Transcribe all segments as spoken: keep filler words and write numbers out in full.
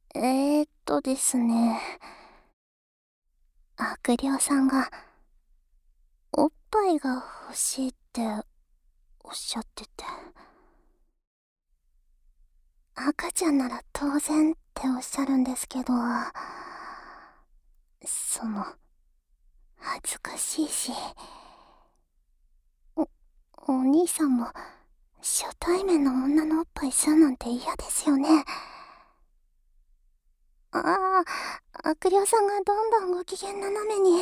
えーっとですね、悪霊さんが、おっぱいが欲しいっておっしゃってて。赤ちゃんなら当然っておっしゃるんですけど、その、恥ずかしいし、お、お兄さんも、初対面の女のおっぱい吸うなんて嫌ですよね。ああ、悪霊さんがどんどんご機嫌斜めに。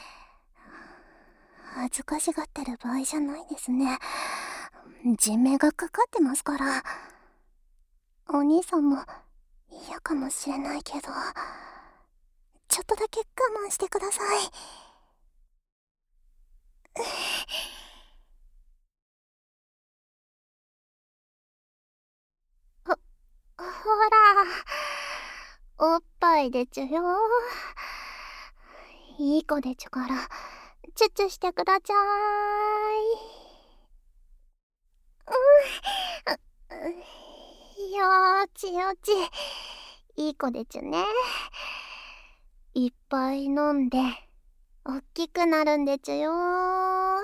恥ずかしがってる場合じゃないですね。人命がかかってますから。お兄さんも嫌かもしれないけど、ちょっとだけ我慢してください。ほ、ほら、おっぱいでちゅよ。いい子でちゅから、チュッチュしてくだちゃーい。うん、よーちよち。いい子でちゅね。いっぱい飲んで、おっきくなるんでちゅよー。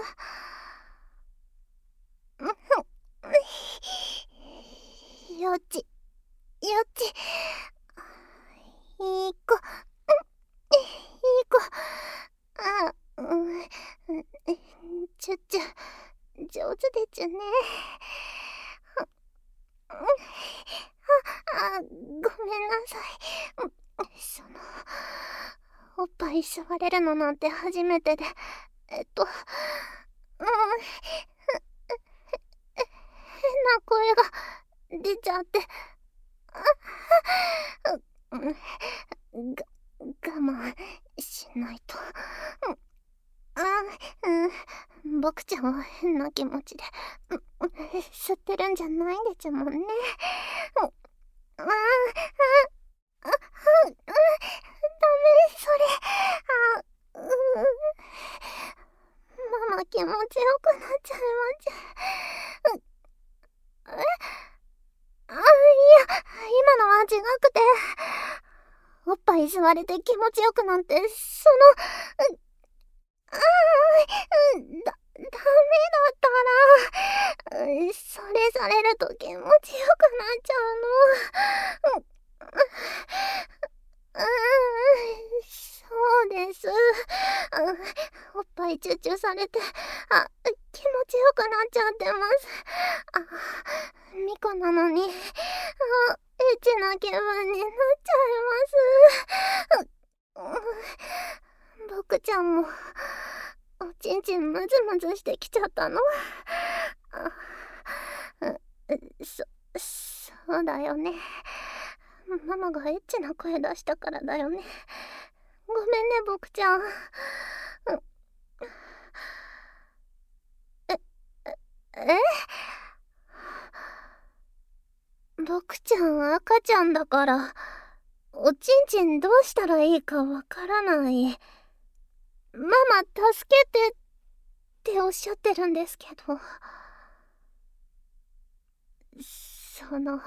よち、よち。いい子、いい子。あ、うん、ちゅちゅ、上手でちゅね。あ、ごめんなさい。その、おっぱい吸われるのなんて初めてで、えっと、うん、変な声が出ちゃって、うん、が、我慢しないと。あ、うん、僕ちゃんは変な気持ちで、吸ってるんじゃないんでちゅもんね。ああ、あ、あ、ダメ、それ。あ、うママ気持ちよくなっちゃいまちゅ。え、あ、いや、今のは違くて、おっぱい吸われて気持ちよくなんて、その、ああ、だ、ダメだったら、それされると気持ちよくなっちゃうの。うーん、そうです。おっぱいチューチューされて、あ、気持ちよくなっちゃってます。あ、ミコなのに、あ、エッチな気分になっちゃいます。うん、僕ちゃんも、おちんちんムズムズしてきちゃったの。あ、そ、そうだよね。ママがエッチな声出したからだよね。ごめんね、僕ちゃん。え、え僕ちゃん赤ちゃんだから、おちんちんどうしたらいいかわからない。ママ助けてっておっしゃってるんですけど。その、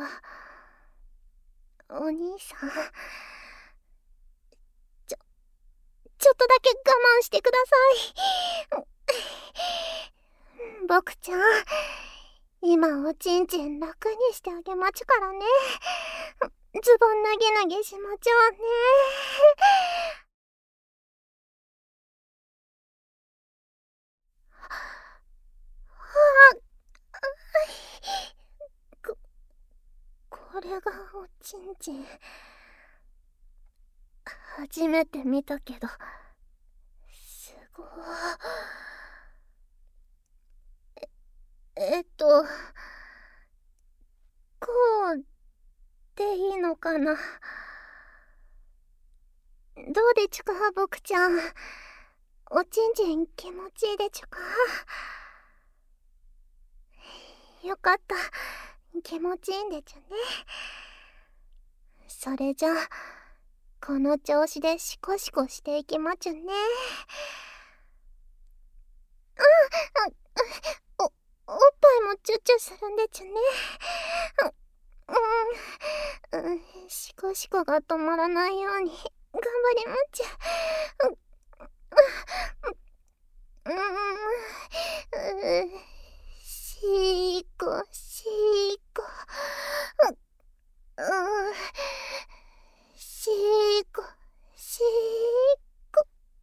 お兄さん、ちょ、ちょっとだけ我慢してください。僕ちゃん、今おちんちん楽にしてあげまちゅからね。ズボン脱ぎ脱ぎしまちょうね。こ、これがおちんちん。初めて見たけど、すごい。え、えっと、こうでいいのかな。どうでちゅか、僕ちゃん。おちんちん気持ちいいでちゅか。よかった。気持ちいいんでちゅね。それじゃあ、この調子でシコシコしていきまちゅね。あ、あ、お、おっぱいもチュッチュするんでちゅね。うん、 うん、シコシコが止まらないように頑張りまっちゃ。う、う、う、う、シーコ、シーコ、う、う、シーコ、シーコ、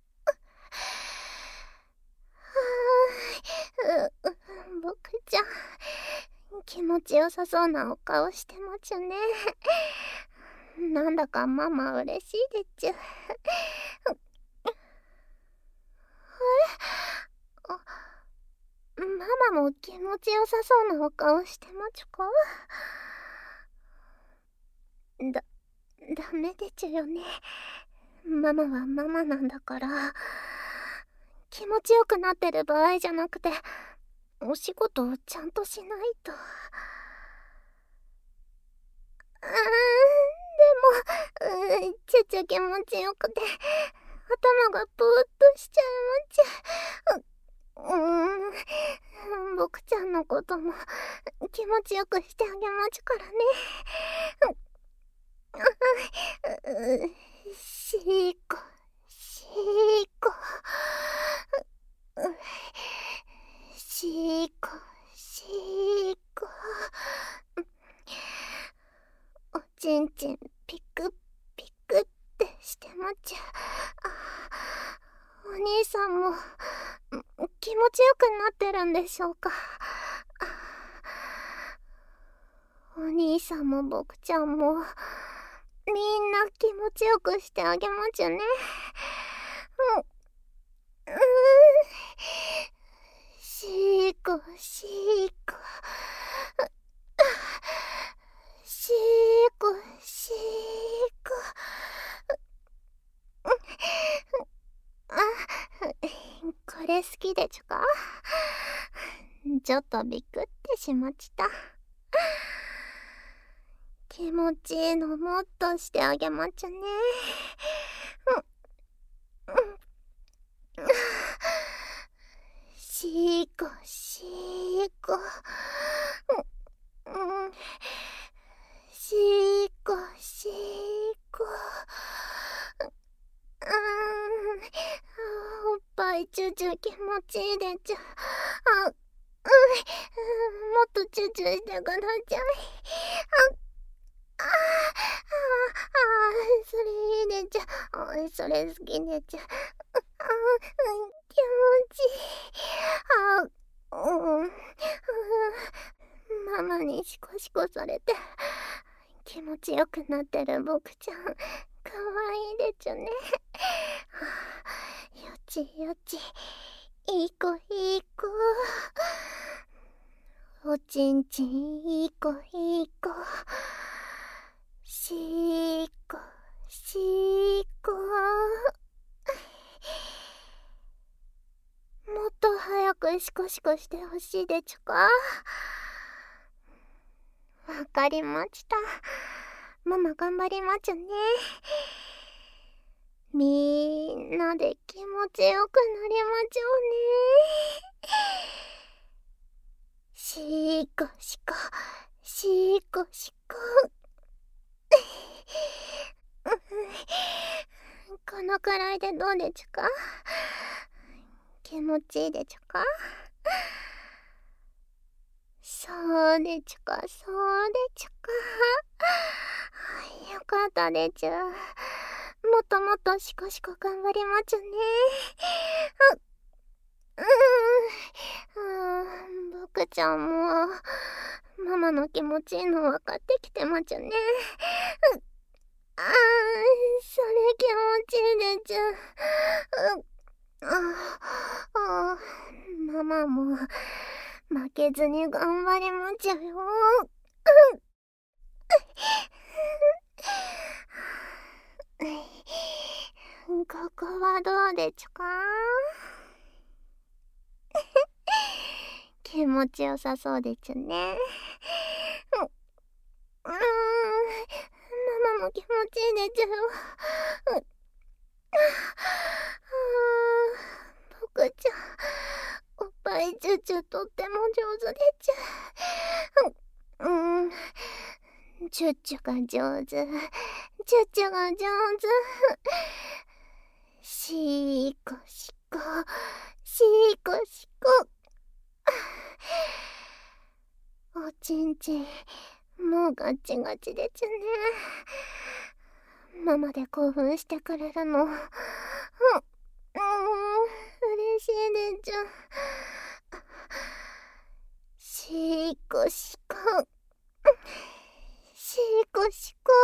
はぁ、う、僕ちゃん、気持ちよさそうなお顔してまちゅね。なんだかママ嬉しいでちゅ。あ、ママも気持ちよさそうなお顔してまちゅか？だ、ダメでちゅよね。ママはママなんだから。気持ちよくなってる場合じゃなくて、お仕事をちゃんとしないと。うーん、でも、うーん、ちゅちゅ気持ちよくて、頭がぼーっとしちゃいまっちゃう。う、うーん、僕ちゃんのことも気持ちよくしてあげまちゅからね。う、う、シーコ、シーコ、う、シーコ、シーコ、おちんちんピクピクってしてまちゃ。お兄さんも気持ちよくなってるんでしょうか？お兄さんも僕ちゃんもみんな気持ちよくしてあげまちゅね。うん、うーん、シーコ、シーコ、シーコ、シーコ、あ、これ好きでちゅか？ちょっとびくってしまちた。気持ちいいのもっとしてあげまちゅね。うん、うん、シーコ、シーコ、うん、うん、シーコ、シーコ、うーん、おっぱいチュチュ気持ちいいでちゅ。あ、うん、もっとチュチュしてください。あ、あ、あ、あ、それいいでちゅ。あ、それ好きでちゅ。あ、うん、気持ちいい。あ、うん、ママにシコシコされて気持ちよくなってる僕ちゃん、かわいいでちゅね。よちよち、いい子いい子。おちんちんいい子いい子。しーこ、しーこ。もっと早くシコシコしてほしいでちゅか？わかりました。ママ頑張りまちゅね。みんなで気持ちよくなりまちょうね。シーコシコ、シーコシコ。このくらいでどうでちゅか？気持ちいいでちゅか？そうでちゅか、そうでちゅか。よかったでちゅ。もっともっとシコシコ頑張りまちゅね。う、うーん、僕ちゃんもママの気持ちいいの分かってきてまちゅね。あー、それ気持ちいいでちゅ。ああ、ママも負けずに頑張りまちゅよ。ここはどうでちゅか？気持ちよさそうでちゅね。う、うーん、ママも気持ちいいでちゅよ。う、僕ちゃん、おっぱいチュチュとっても上手でちゅ。う、うん、 チュッチュが上手。チュッチュが上手。しーこしこ。しーこしこ。おちんちん、もうガチガチでちゅね。ママで興奮してくれるの。うん、うん、嬉しいでちゅ。しーこしこ。しーこしこ。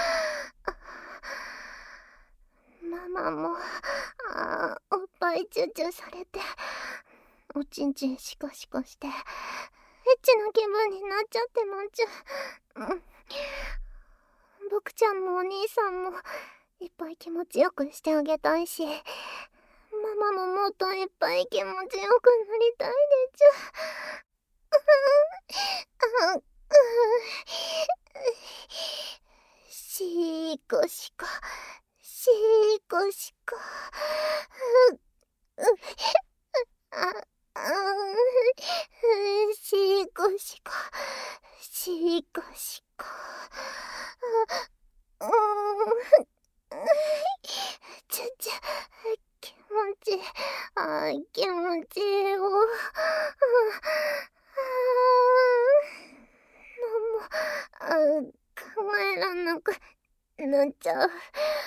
ママも、あー、おっぱいチュチュされて、おちんちんシコシコして、エッチな気分になっちゃってまんちゅ。うん。僕ちゃんもお兄さんも、いっぱい気持ちよくしてあげたいし、ママももっといっぱい気持ちよくなりたいでちゅ。あ、しーこしこ。しーこしこ。あ、あ、しーこしこ。しーこしこ。うん。ちゅちゅ、気持ちいい。あ、気持ちいいよ。なんも、あ、考えらんなくなっちゃう。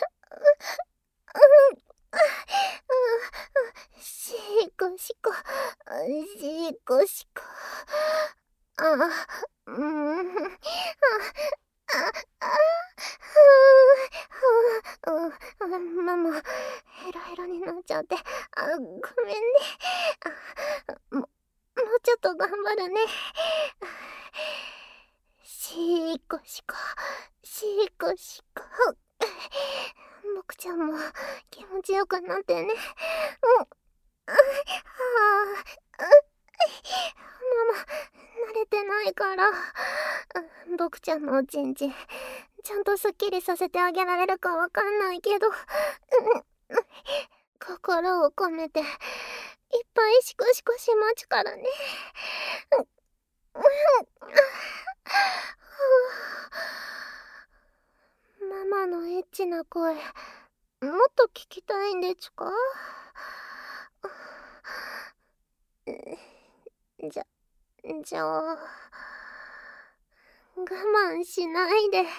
しーこしこ。しーこしこ。あ、うん。あ、あ、あ、ふう、ふう、ママ、ヘロヘロになっちゃって、あ、ごめんね。あ、も、もうちょっと頑張るね。しーこしこ、しーこしこ。僕ちゃんも気持ちよくなってね。うん。あ、はあ、ママ、慣れてないから。僕ちゃんのおちんちん、ちゃんとすっきりさせてあげられるかわかんないけど、心を込めて、いっぱいシコシコしまちからね。ママのエッチな声、もっと聞きたいんでちゅか？じゃ、じゃあ、我慢しないで、もっと出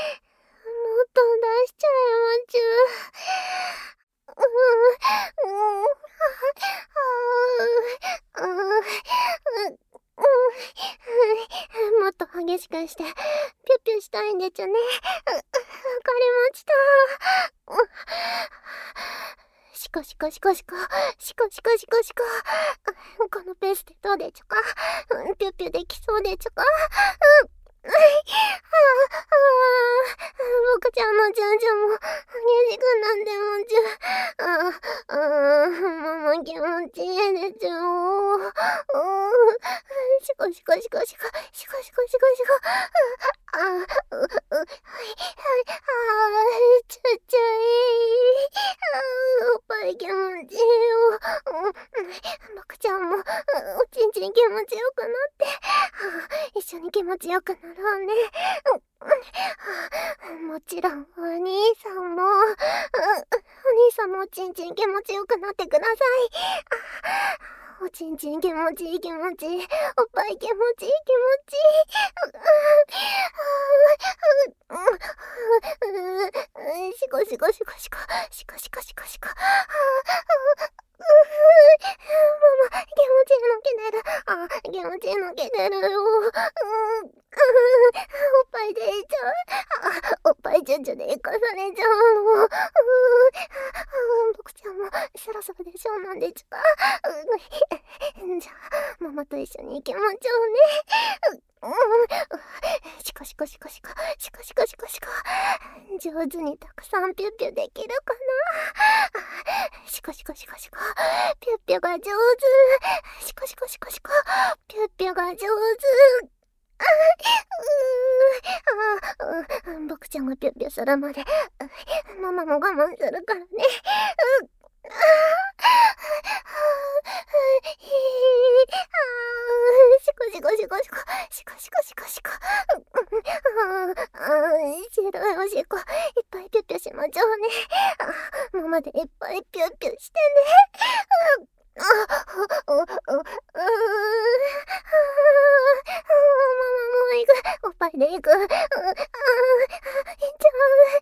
しちゃえまちゅ。うーん、うーん、うーん、もっと激しくして、ピュッピュしたいんでちゅね。わかりました。シコシコシコシコ、シコシコシコシコ。このペースでどうでちゅか？ピュッピュできそうでちゅか？うん。はあ、はあ、僕ちゃんのジュンジュンも激しくなってもちゅ。ああ、ママ気持ちいいでちゅ。シコシコシコシコ、シコシコシコシコ。ああ、う、う、はい、はい、ああ、ちゅちゅい。ああ、おっぱい気持ちいいよ。僕ちゃんもおちんちん気持ちよくなって、一緒に気持ちよくなろうね。もちろんお兄さんも、お兄さんもおちんちん気持ちよくなってください。おちんちん気持ちいい気持ちいい。おっぱい気持ちいい気持ちいい。シコシコシコシコ。シコシコシコシコ。ママ、気持ちいいのけてる。あ、気持ちいいのけてるよ。おっぱい出ちゃう。あ、おっぱいチュンチュで生かされちゃうの。僕ちゃんもそろそろでしょうなんでちゅか。じゃあ、ママと一緒に気持ちをね。シコシコシコシコ、シコシコシコシコ。上手にたくさんピュッピュできるかな。シコシコシコシコ、ピュッピュが上手。シコシコシコシコ、ピュッピュが上手。あうー、僕ちゃんがピュッピュするまでママも我慢するからね。うシコシコシコシコ、シコシコシコシコ。 おしっこいっぱいピュッピュしましょうね。あ、ママでいっぱいピュッピュしてね。あ、あ、う、う、う、うー、ママもう行く。おっぱいで行く。う、あー、行っちゃ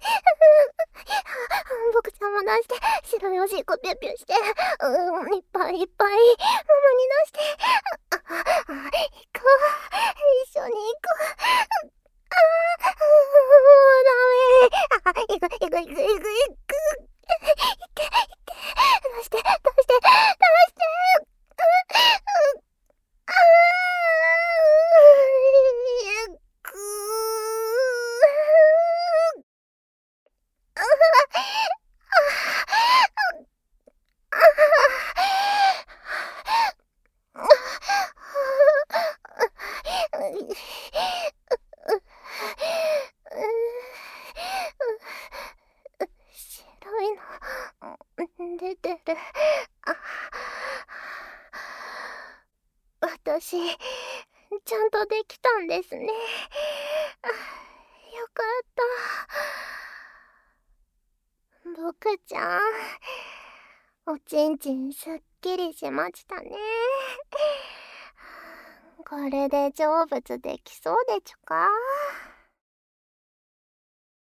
う。僕ちゃんも出して、白いおしっこピュッピュして、うん、いっぱいいっぱい、ママに出して、あ、あ、あ、行こう。一緒に行こう。あー、もうダメ。あ、行く、行く、行く、行く、行く。行って、行って、出して、出して、出して。う、う、あー、行く。あ白いの出てる。あ、私ちゃんとできたんですね。あ、よかった。僕ちゃん、おちんちんすっきりしましたね。これで成仏できそうでちゅか。